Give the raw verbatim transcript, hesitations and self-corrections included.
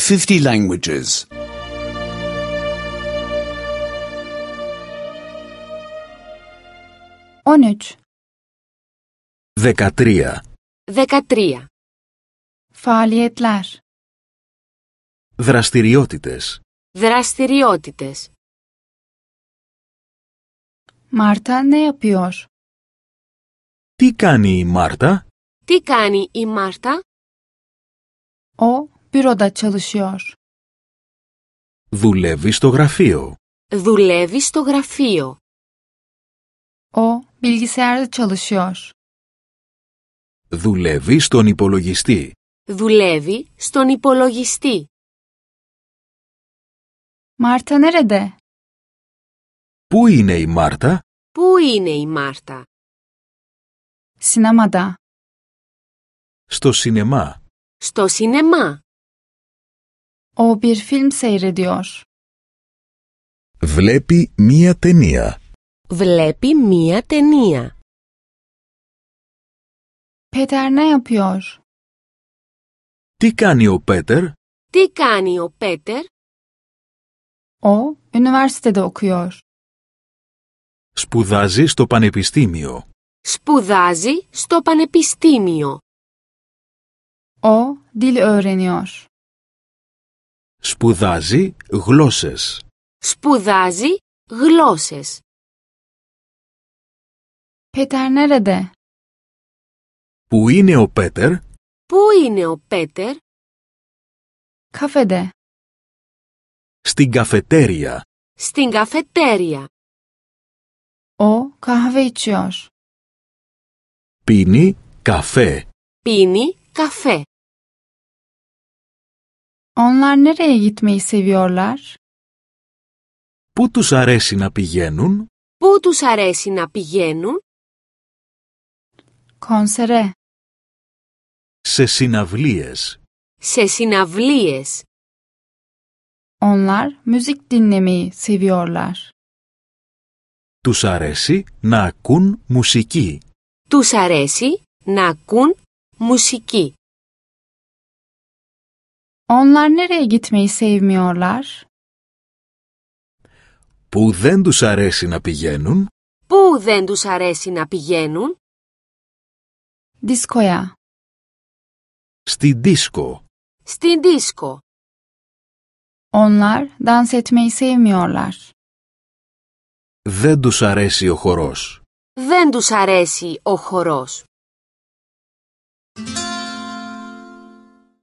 fifty languages. on üç. Δεκατρία. Δεκατρία. Faaliyetler. Δραστηριότητες. Δραστηριότητες. Marta ne yapıyor? Τι κάνει η Μάρτα? Τι κάνει η Μάρτα? O büroda çalışıyor. Δουλεύει στο γραφείο. Δουλεύει στο γραφείο. O bilgisayarda çalışıyor. Δουλεύει στον υπολογιστή. Δουλεύει στον υπολογιστή. Marta nerede? Πού είναι η Μάρτα? Πού είναι η Μάρτα? Sinemada. Στο σινεμά. Στο σινεμά. O bir film seyrediyor. Βλέπει μία ταινία. Βλέπει μία ταινία. Peter ne yapıyor? Τι κάνει ο Πέτερ? Τι κάνει ο Πέτερ? O üniversitede okuyor. Σπουδάζει στο πανεπιστήμιο. Σπουδάζει στο πανεπιστήμιο. O dil öğreniyor. Σπουδάζει γλώσσες. Σπουδάζει γλώσσες. Peter nerede? Πού είναι ο Πέτερ? Πού είναι ο Πέτερ? Kafede. Στην καφετέρια. Στην καφετέρια. O kahve içiyor. Πίνει καφέ. Πίνει καφέ. Onlar nereye gitmeyi seviyorlar? Πού τους αρέσει να πηγαίνουν? Πού τους αρέσει να πηγαίνουν? Konsere. Σε συναυλίες. Σε συναυλίες. Onlar müzik dinlemeyi seviyorlar. Τους αρέσει να ακούν μουσική. Τους αρέσει να ακούν μουσική. Onlar nereye gitmeyi sevmiyorlar? Πού δεν τους αρέσει να πηγαίνουν? Πού δεν τους αρέσει να πηγαίνουν? Diskoya. Στη δίσκο. Στην δίσκο. Onlar dans etmeyi sevmiyorlar. Δεν τους αρέσει ο χορός. Δεν τους αρέσει ο χορός.